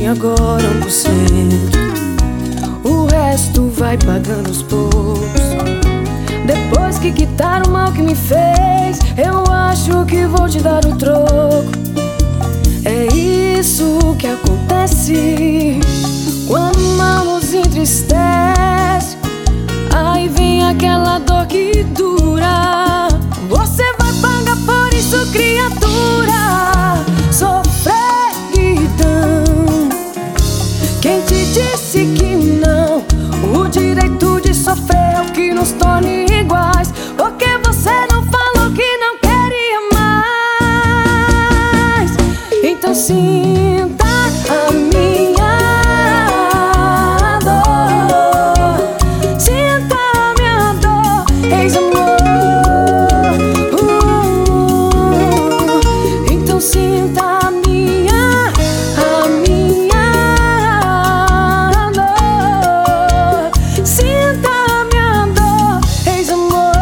tinha agora 1%. O resto vai pagando aos poucos. Depois que quitar o mal que me fez, eu acho que vou te dar o troco. É isso que acontece quando o mal nos entristece. Aí vem aquela dor que dura. Você vai pagar por isso, criatura. Sofreguidão. Quem te disse que não? O direito de sofrer é o que nos torne iguais. Porque você não falou que não queria mais. Então sinta a minha dor. Sinta a minha dor, ex-amor. Então sinta a minha dor. Sinta a minha dor, ex-amor.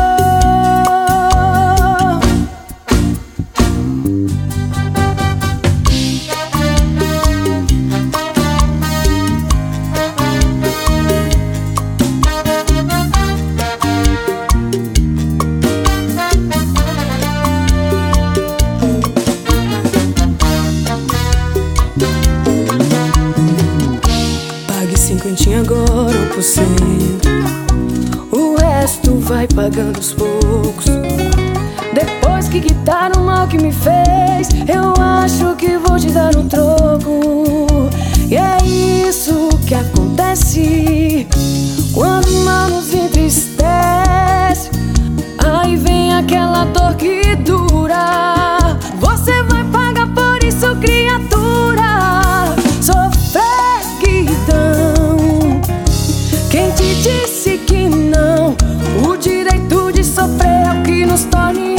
Pague 50 agora, 1%. O resto vai pagando aos poucos. Depois que quitar o mal que me fez, eu acho que vou te dar um troco. E é isso que acontece quando o mal nos entristece. Aí vem aquela dor que dura. Você vai pagar por isso, criatura. Sofreguidão. Quem te disse que não? O direito de sofrer é o que nos torne